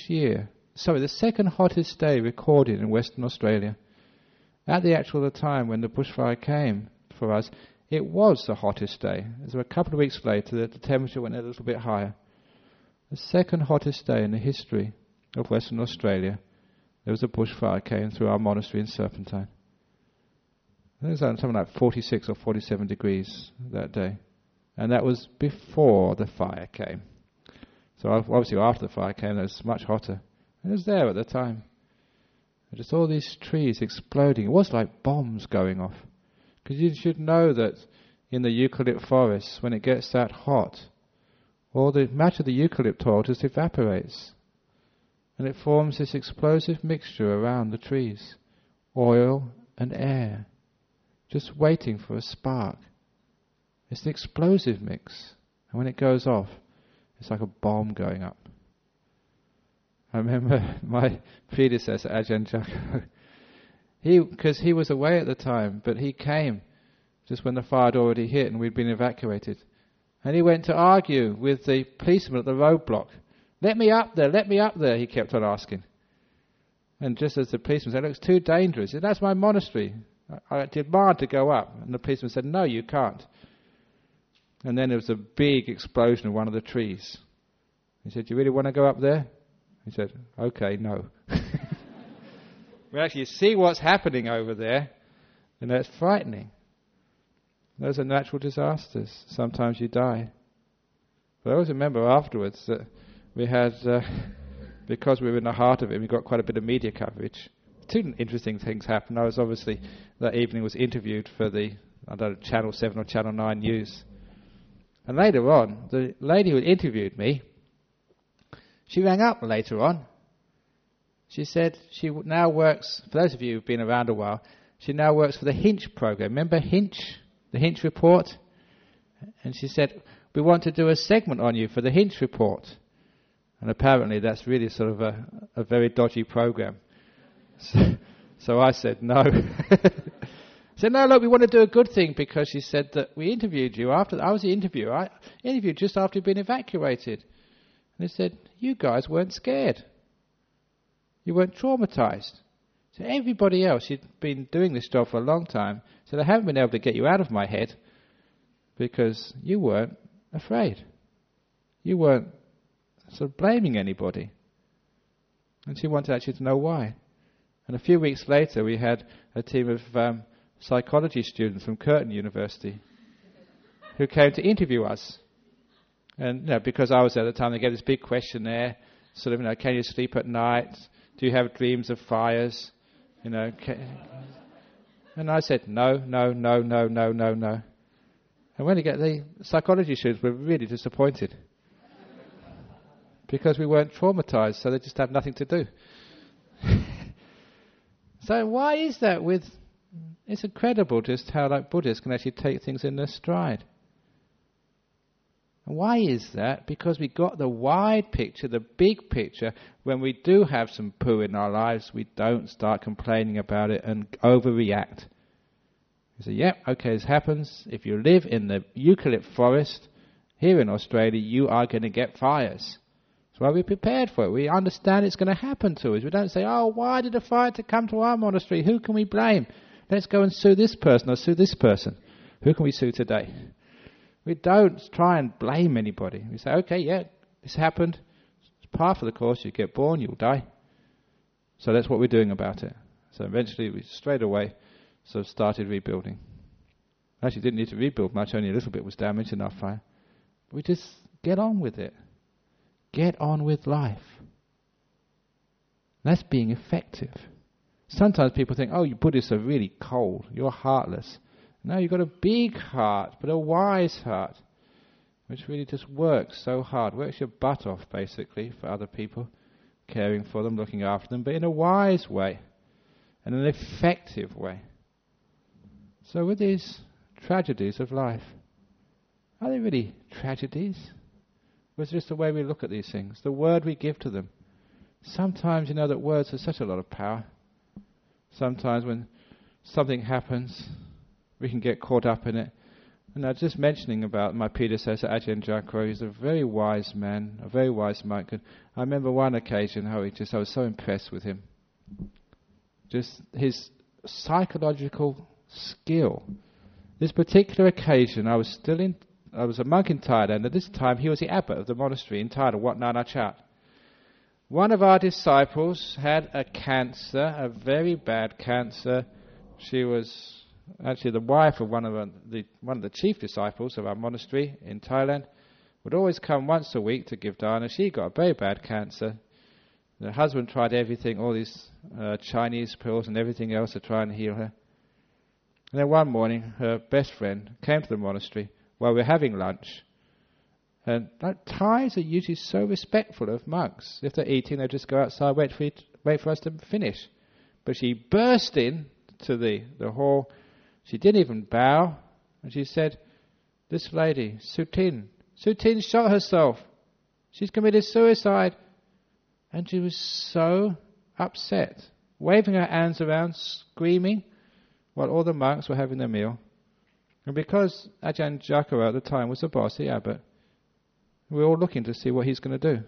day recorded in Western Australia. At the time when the bushfire came for us, it was the hottest day. So a couple of weeks later, the temperature went a little bit higher. The second hottest day in the history of Western Australia, there was a bushfire came through our monastery in Serpentine. I think it was something like 46 or 47 degrees that day. And that was before the fire came. So obviously after the fire came, it was much hotter. And it was there at the time. And just all these trees exploding. It was like bombs going off. Because you should know that in the eucalypt forests, when it gets that hot, much of the eucalypt oil just evaporates. And it forms this explosive mixture around the trees. Oil and air. Just waiting for a spark. It's the explosive mix. And when it goes off, it's like a bomb going up. I remember my predecessor, Ajahn Jacko, because he was away at the time, but he came just when the fire had already hit and we'd been evacuated. And he went to argue with the policeman at the roadblock. Let me up there, he kept on asking. And just as the policeman said, look, it's too dangerous. He said, that's my monastery. I demand to go up. And the policeman said, no, you can't. And then there was a big explosion of one of the trees. He said, do you really want to go up there? He said, okay, no. We actually see what's happening over there, and that's frightening. Those are natural disasters. Sometimes you die. But I always remember afterwards that we had, because we were in the heart of it, we got quite a bit of media coverage. Two interesting things happened. I was obviously, that evening, was interviewed for the, Channel 7 or Channel 9 news. And later on, the lady who interviewed me, she rang up later on. She said she now works, for those of you who've been around a while, she now works for the Hinch program. Remember Hinch? The Hinch report? And she said, we want to do a segment on you for the Hinch report. And apparently that's really sort of a very dodgy program. So I said no. I said, no, look, we want to do a good thing, because she said that we interviewed you after, I was the interviewer, I interviewed just after you'd been evacuated. And they said, you guys weren't scared. You weren't traumatized. So everybody else, who'd been doing this job for a long time, said, I haven't been able to get you out of my head because you weren't afraid. You weren't sort of blaming anybody. And she wanted actually to know why. And a few weeks later, we had a team of psychology students from Curtin University who came to interview us. And because I was there at the time, they gave this big questionnaire, sort of, can you sleep at night? Do you have dreams of fires? And I said, no. And And when you get the psychology students were really disappointed because we weren't traumatized, so they just had nothing to do. So why is that? It's incredible just how Buddhists can actually take things in their stride. And why is that? Because we got the wide picture, the big picture. When we do have some poo in our lives, we don't start complaining about it and overreact. You say, yep, okay, this happens. If you live in the eucalypt forest here in Australia, you are going to get fires. That's why we're prepared for it. We understand it's going to happen to us. We don't say, oh, why did a fire to come to our monastery? Who can we blame? Let's go and sue this person or sue this person. Who can we sue today? We don't try and blame anybody. We say, okay, yeah, this happened. It's part of the course. You get born, you'll die. So that's what we're doing about it. So eventually we straight away started rebuilding. Actually didn't need to rebuild much, only a little bit was damaged in our fire. We just get on with it. Get on with life. That's being effective. Sometimes people think, oh, you Buddhists are really cold. You're heartless. No, you've got a big heart, but a wise heart, which really just works so hard. Works your butt off, basically, for other people, caring for them, looking after them, but in a wise way, and an effective way. So with these tragedies of life, are they really tragedies? Or is it just the way we look at these things, the word we give to them? Sometimes you know that words have such a lot of power. Sometimes when something happens, we can get caught up in it. And I was just mentioning about my predecessor, Ajahn Jagaro. He's a very wise man, a very wise monk. And I remember one occasion how I was so impressed with him. Just his psychological skill. This particular occasion, I was a monk in Thailand. At this time, he was the abbot of the monastery in Thailand, Wat Nanachat. One of our disciples had a cancer, a very bad cancer. She was actually the wife of one of the chief disciples of our monastery in Thailand. Would always come once a week to give dana. She got a very bad cancer. The husband tried everything, all these Chinese pills and everything else to try and heal her. And then one morning, her best friend came to the monastery while we were having lunch. And Thais are usually so respectful of monks. If they're eating, they just go outside, wait for us to finish. But she burst in to the hall. She didn't even bow. And she said, this lady, Sutin shot herself. She's committed suicide. And she was so upset, waving her hands around, screaming, while all the monks were having their meal. And because Ajahn Jagaro at the time was the boss, the abbot, we were all looking to see what he's going to do.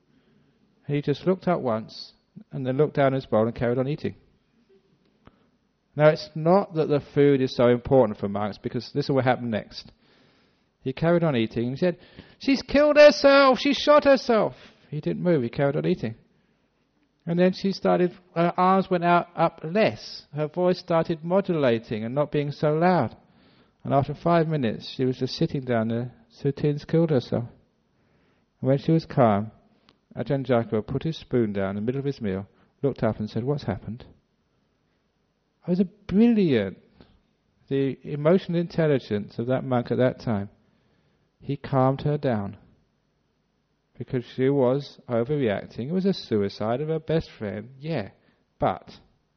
He just looked up once, and then looked down his bowl and carried on eating. Now, it's not that the food is so important for monks, because this is what happened next. He carried on eating, and he said, she's killed herself, she shot herself. He didn't move, he carried on eating. And then her arms went up less. Her voice started modulating and not being so loud. And after 5 minutes, she was just sitting down there. Sutin's killed herself. And when she was calm, Ajahn Jagaro put his spoon down in the middle of his meal, looked up and said, what's happened? It was brilliant. The emotional intelligence of that monk at that time. He calmed her down. Because she was overreacting. It was a suicide of her best friend, yeah. But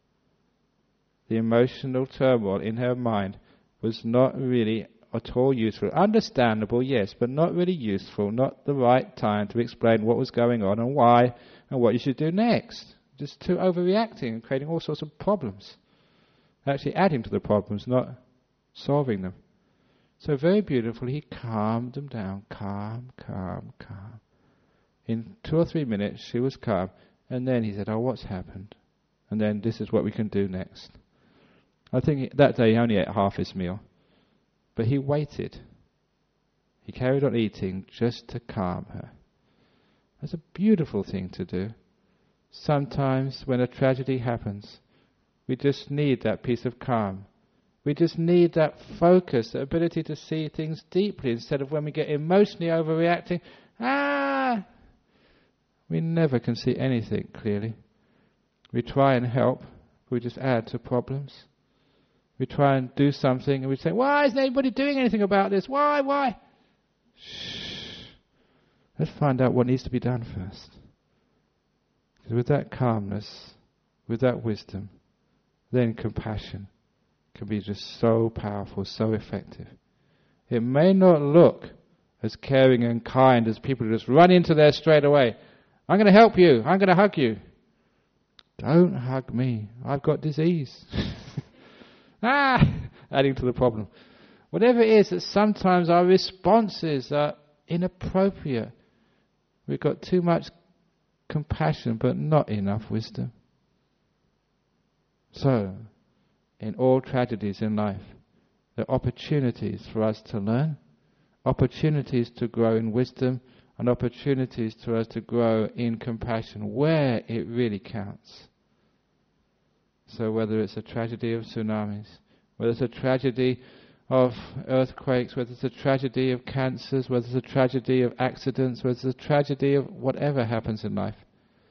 the emotional turmoil in her mind was not really at all useful. Understandable, yes, but not really useful. Not the right time to explain what was going on and why and what you should do next. Just too overreacting and creating all sorts of problems. Actually adding to the problems, not solving them. So very beautifully, he calmed them down. Calm, calm, calm. In 2 or 3 minutes, she was calm. And then he said, oh, what's happened? And then this is what we can do next. I think that day he only ate half his meal. But he waited. He carried on eating just to calm her. That's a beautiful thing to do. Sometimes when a tragedy happens, we just need that piece of calm. We just need that focus, the ability to see things deeply instead of when we get emotionally overreacting. We never can see anything clearly. We try and help, but we just add to problems. We try and do something and we say, why isn't anybody doing anything about this? Why? Shh. Let's find out what needs to be done first. Because with that calmness, with that wisdom, then compassion can be just so powerful, so effective. It may not look as caring and kind as people who just run into there straight away. I'm going to help you. I'm going to hug you. Don't hug me. I've got disease. Adding to the problem. Whatever it is, that sometimes our responses are inappropriate. We've got too much compassion but not enough wisdom. So, in all tragedies in life, there are opportunities for us to learn, opportunities to grow in wisdom, and opportunities for us to grow in compassion where it really counts. So whether it's a tragedy of tsunamis, whether it's a tragedy of earthquakes, whether it's a tragedy of cancers, whether it's a tragedy of accidents, whether it's a tragedy of whatever happens in life,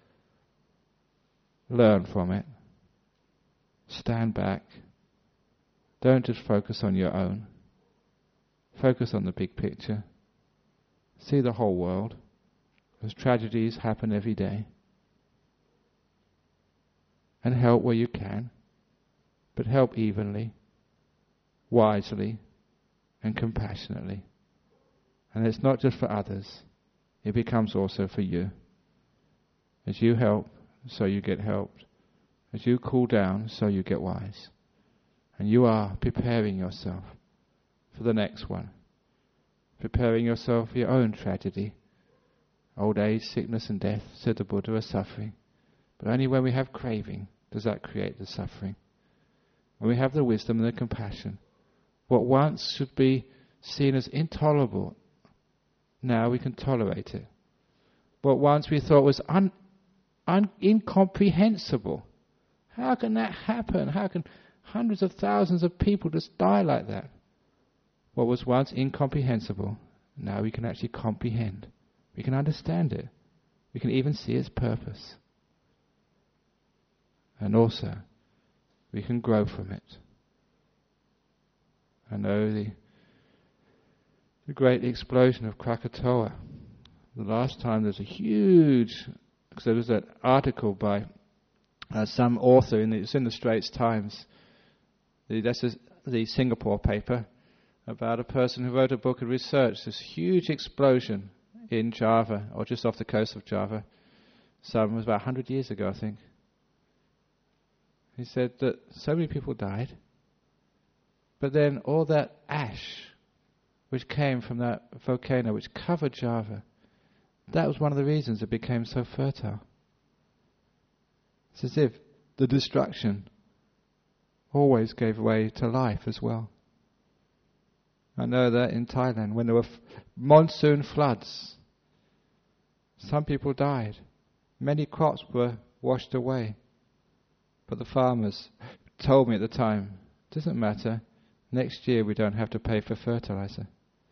learn from it. Stand back. Don't just focus on your own. Focus on the big picture. See the whole world. Because tragedies happen every day. And help where you can. But help evenly, wisely, and compassionately. And it's not just for others. It becomes also for you. As you help, so you get helped. As you cool down, so you get wise. And you are preparing yourself for the next one. Preparing yourself for your own tragedy. Old age, sickness and death, said the Buddha, are suffering. But only when we have craving does that create the suffering. When we have the wisdom and the compassion, what once should be seen as intolerable, now we can tolerate it. What once we thought was incomprehensible, how can that happen? How can hundreds of thousands of people just die like that? What was once incomprehensible, now we can actually comprehend. We can understand it. We can even see its purpose. And also, we can grow from it. I know the great explosion of Krakatoa. The last time there was a huge, because there was that article by some author, it's in the Straits Times, that's the Singapore paper, about a person who wrote a book and researched this huge explosion in Java, or just off the coast of Java. It was about 100 years ago, I think. He said that so many people died, but then all that ash which came from that volcano which covered Java, that was one of the reasons it became so fertile. It's as if the destruction always gave way to life as well. I know that in Thailand, when there were monsoon floods, some people died. Many crops were washed away. But the farmers told me at the time, it doesn't matter, next year we don't have to pay for fertilizer.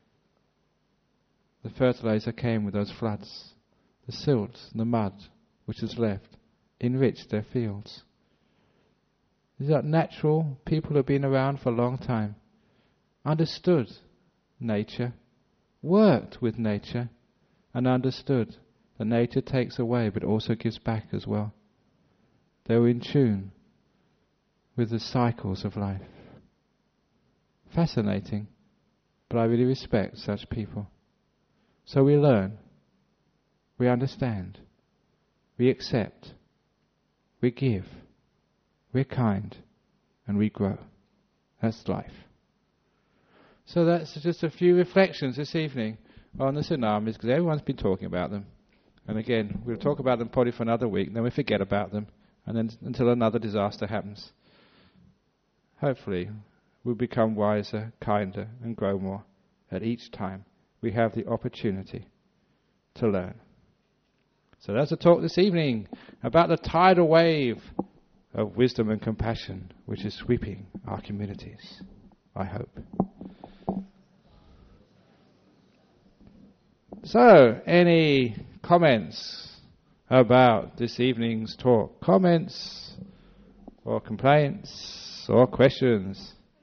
The fertilizer came with those floods. The silt, the mud which was left, enriched their fields. These are natural people who have been around for a long time, understood nature, worked with nature, and understood that nature takes away but also gives back as well. They were in tune with the cycles of life. Fascinating, but I really respect such people. So we learn, we understand, we accept, we give, we're kind, and we grow. That's life. So that's just a few reflections this evening on the tsunamis, because everyone's been talking about them. And again, we'll talk about them probably for another week, then we forget about them, and then until another disaster happens. Hopefully, we'll become wiser, kinder, and grow more at each time we have the opportunity to learn. So that's a talk this evening about the tidal wave of wisdom and compassion which is sweeping our communities, I hope. So, any comments about this evening's talk? Comments or complaints or questions?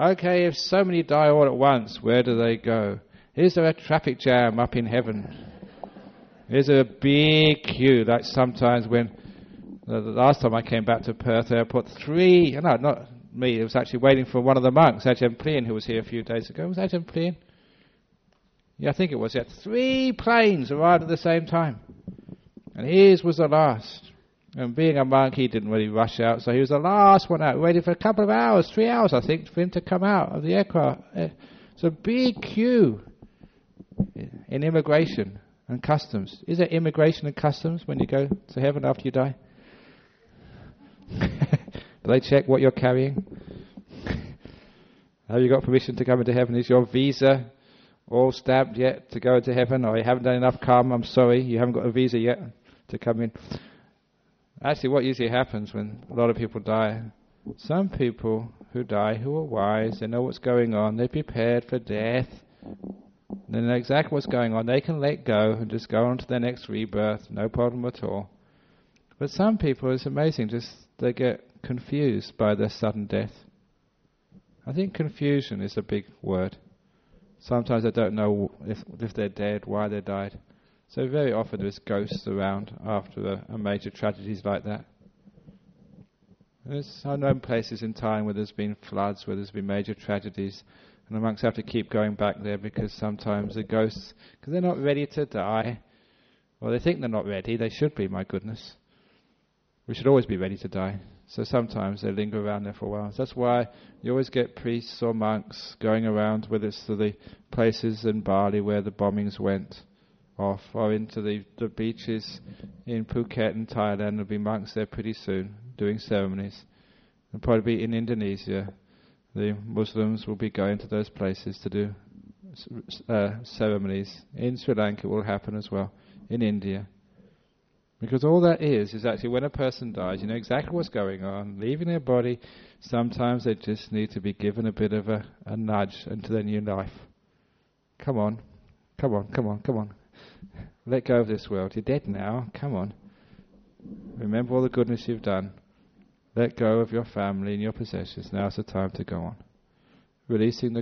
Okay, if so many die all at once, where do they go? Is there a traffic jam up in heaven? Is there a big queue, like sometimes when the last time I came back to Perth Airport, not me, it was actually waiting for one of the monks, Ajahn Plean, who was here a few days ago. Was Ajahn Plean? Yeah, I think it was. Yeah, 3 planes arrived at the same time. And his was the last. And being a monk, he didn't really rush out, so he was the last one out. We waited for a couple of hours, 3 hours, I think, for him to come out of the aircraft. It's a big queue in immigration and customs. Is there immigration and customs when you go to heaven after you die? Do they check what you're carrying? Have you got permission to come into heaven? Is your visa all stamped yet to go into heaven? Or you haven't done enough karma? I'm sorry, you haven't got a visa yet to come in. Actually, what usually happens when a lot of people die, some people who die who are wise, they know what's going on, they're prepared for death, they know exactly what's going on, they can let go and just go on to their next rebirth, no problem at all. But some people, it's amazing, just they get confused by their sudden death. I think confusion is a big word. Sometimes they don't know if they're dead, why they died. So very often there's ghosts around after a major tragedies like that. I've known places in time where there's been floods, where there's been major tragedies, and the monks have to keep going back there because sometimes the ghosts, because they're not ready to die, or they think they're not ready, they should be, my goodness. We should always be ready to die. So sometimes they linger around there for a while. So that's why you always get priests or monks going around, whether it's to the places in Bali where the bombings went off, or into the beaches in Phuket and Thailand. There'll be monks there pretty soon doing ceremonies. And probably in Indonesia, the Muslims will be going to those places to do ceremonies. In Sri Lanka it will happen as well, in India. Because all that is actually when a person dies, you know exactly what's going on, leaving their body. Sometimes they just need to be given a bit of a nudge into their new life. Come on. Let go of this world. You're dead now. Come on. Remember all the goodness you've done. Let go of your family and your possessions. Now's the time to go on. Releasing the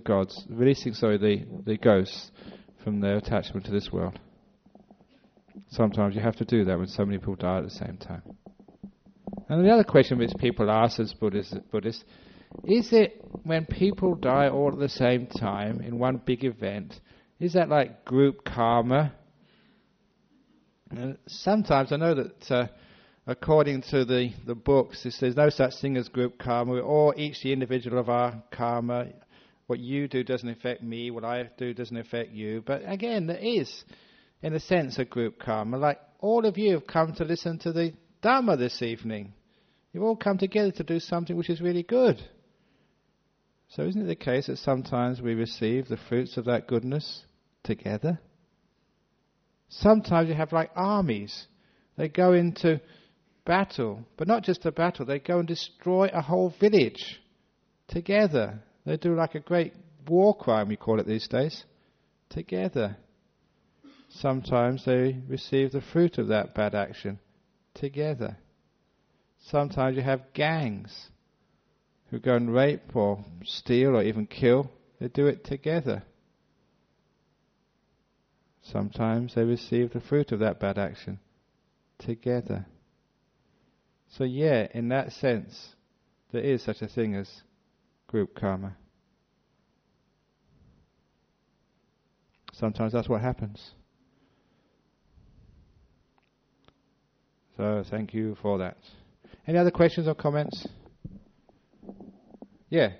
ghosts from their attachment to this world. Sometimes you have to do that when so many people die at the same time. And the other question which people ask as Buddhists, is it when people die all at the same time in one big event, is that like group karma? And sometimes I know that according to the books, there's no such thing as group karma. We're all each the individual of our karma. What you do doesn't affect me. What I do doesn't affect you. But again, there is, in a sense, a group karma. Like all of you have come to listen to the Dhamma this evening. You've all come together to do something which is really good. So isn't it the case that sometimes we receive the fruits of that goodness together? Sometimes you have like armies. They go into battle, but not just a battle. They go and destroy a whole village together. They do like a great war crime, we call it these days, together. Sometimes they receive the fruit of that bad action together. Sometimes you have gangs who go and rape or steal or even kill. They do it together. Sometimes they receive the fruit of that bad action together. So yeah, in that sense, there is such a thing as group karma. Sometimes that's what happens. So thank you for that. Any other questions or comments? Yeah.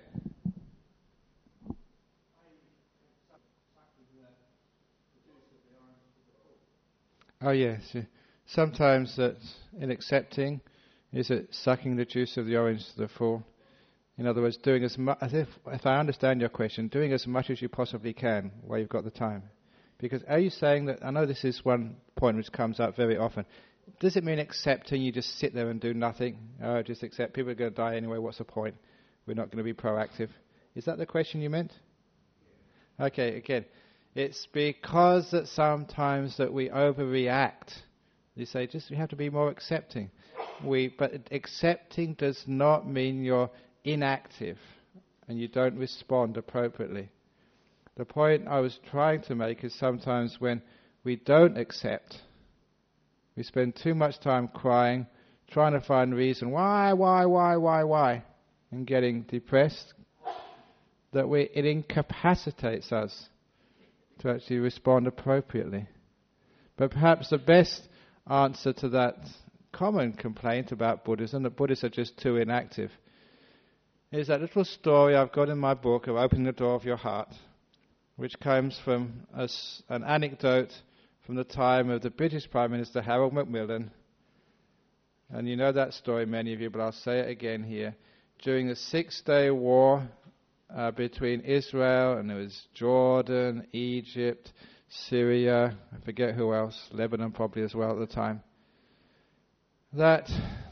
Oh yes. Sometimes that in accepting, is it sucking the juice of the orange to the full? In other words, doing as much, as if I understand your question, doing as much as you possibly can while you've got the time. Because are you saying that, I know this is one point which comes up very often, does it mean accepting, you just sit there and do nothing? Oh, just accept, people are going to die anyway, what's the point? We're not going to be proactive. Is that the question you meant? Okay, again, it's because that sometimes that we overreact. You say, we have to be more accepting. But accepting does not mean you're inactive. and you don't respond appropriately. The point I was trying to make is sometimes when we don't accept, we spend too much time crying, trying to find a reason why, and getting depressed, that it incapacitates us to actually respond appropriately. But perhaps the best answer to that common complaint about Buddhism, that Buddhists are just too inactive, is that little story I've got in my book of Opening the Door of Your Heart, which comes from an anecdote from the time of the British Prime Minister Harold Macmillan. And you know that story, many of you, but I'll say it again here. During the 6-day war between Israel, and there was Jordan, Egypt, Syria, I forget who else, Lebanon probably as well at the time, that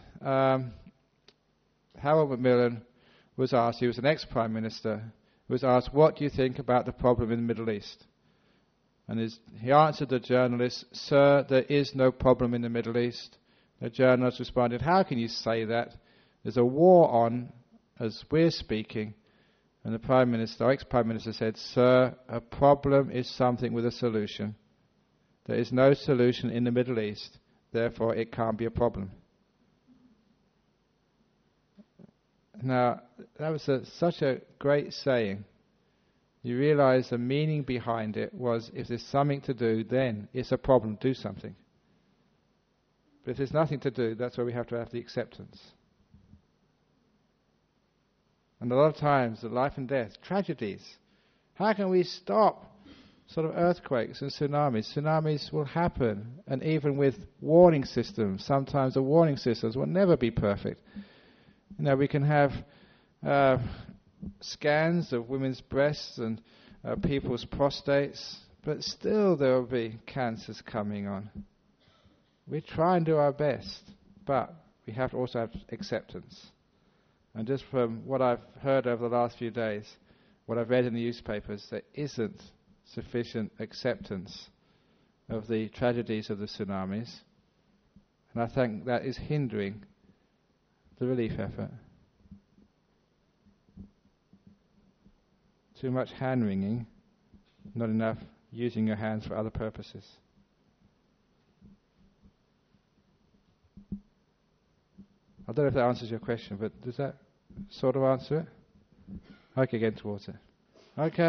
Harold Macmillan was asked, he was an ex-Prime Minister, was asked, what do you think about the problem in the Middle East? And he answered the journalist, sir, there is no problem in the Middle East. The journalist responded, how can you say that? There's a war on as we're speaking. And the Prime Minister, ex-Prime Minister said, sir, a problem is something with a solution. There is no solution in the Middle East, therefore it can't be a problem. Now, that was such a great saying. You realize the meaning behind it was, if there's something to do, then it's a problem, do something. But if there's nothing to do, that's where we have to have the acceptance. And a lot of times, the life and death, tragedies. How can we stop sort of earthquakes and tsunamis? Tsunamis will happen, and even with warning systems, sometimes the warning systems will never be perfect. You know, we can have scans of women's breasts and people's prostates, but still there will be cancers coming on. We try and do our best, but we have to also have acceptance. And just from what I've heard over the last few days, what I've read in the newspapers, there isn't sufficient acceptance of the tragedies of the tsunamis. And I think that is hindering the relief effort. Too much hand-wringing, not enough using your hands for other purposes. I don't know if that answers your question, but does that sort of answer it? Okay, getting towards it. Okay.